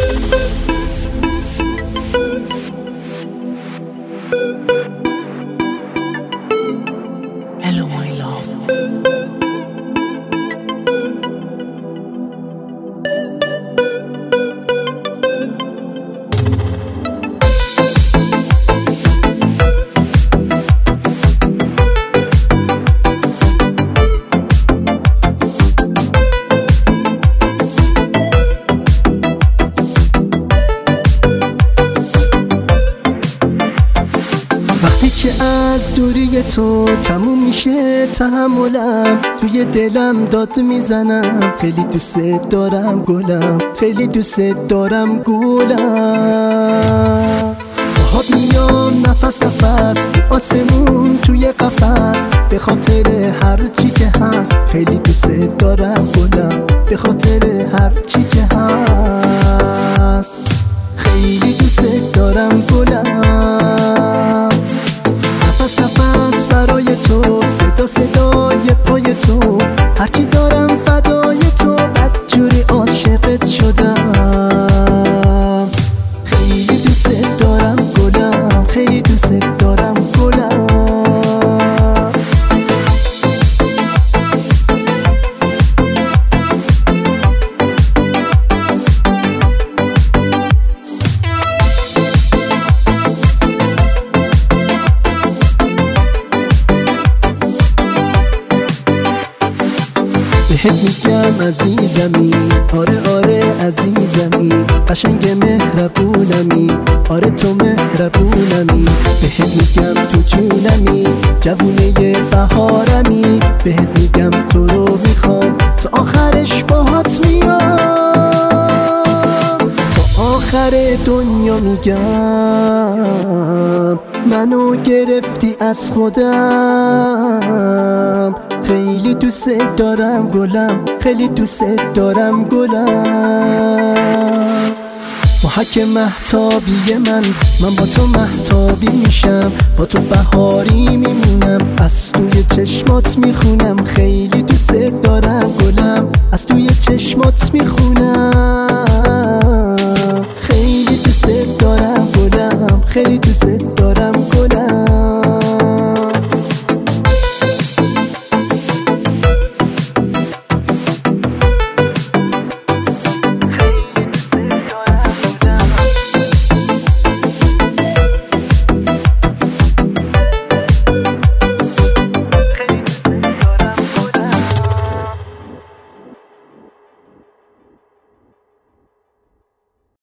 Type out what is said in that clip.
Hello my love. وقتی که از دوری تو تموم میشه تحملم، توی دلم داد میزنم خیلی دوست دارم گلم، خیلی دوست دارم گلم. باهات میام نفس نفس تو آسمون توی قفس، به خاطر هر چی که هست خیلی دوست دارم گلم، به خاطر هر چی که هست خیلی دوست دارم گلم. نفس نفس برای تو، صدا صدای پای تو، هرچی دارم فدای تو، بدجوری عاشقت شدم. خیلی دوست دارم گلم، خیلی دوست دارم گلم. بهت میگم عزیزمی، آره آره عزیزمی، قشنگ مهربونمی، آره تو مهربونمی. بهت میگم تو جونمی، جوونه بهارمی، بهت میگم تو رو میخوام تا آخرش باهات میام، تا آخر دنیا میگم منو گرفتی از خودم. خیلی دوست دارم گلم، خیلی دوست دارم گلم. محک مهتابی من با تو مهتابی میشم، با تو بهاری میمونم، از توی چشمات میخونم. خیلی دوست دارم گلم، از توی چشمات میخونم.